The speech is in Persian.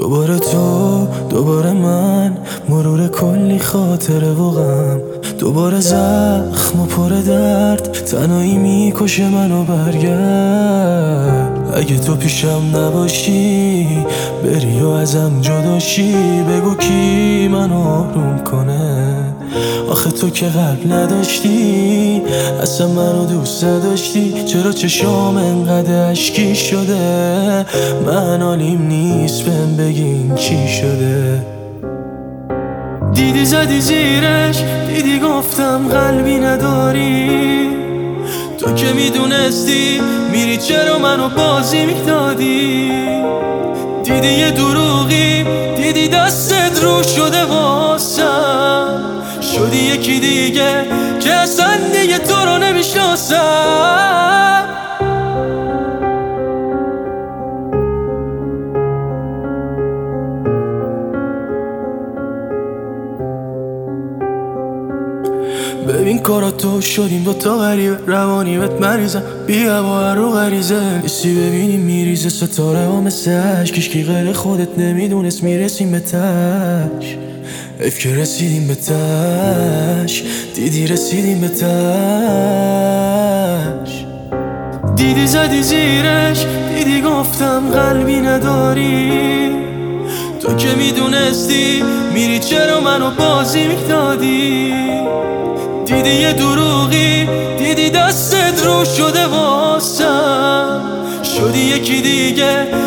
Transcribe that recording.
دوباره تو، دوباره من، مرور کلی خاطره و غم، دوباره زخم و پر درد، تنهایی میکشه منو. برگرد اگه تو پیشم نباشی، بری و ازم جداشی، بگو کی منو آروم کنه. آخه تو که قلب نداشتی، اصلا منو دوست نداشتی، چرا چشام انقدر اشکی شده؟ من حالیم نیست بهم بگین چی شده. دیدی زدی زیرش، دیدی گفتم قلبی نداری، تو که میدونستی میری چرا منو بازی میدادی. دیدی یه دروغی، دیدی دستت رو شده واسم، شدی یکی دیگه که اصلا دیگه تو رو نمیشناسم. ببین کاراتو شدیم دوتا غریبه، روانی بهت مریضم، بیا با رو غریزه. ایسی ببینیم میریزه ستاره ها مثل عشق، کشکی غیر خودت نمیدونست میرسیم به تش. حیف که رسیدیم به تش، دیدی رسیدیم به تش. دیدی زدی زیرش، دیدی گفتم قلبی نداری، تو که میدونستی میری چرا منو بازی میدادی. دیدی یه دروغی، دیدی دستت رو شده واسم، شدی یکی دیگه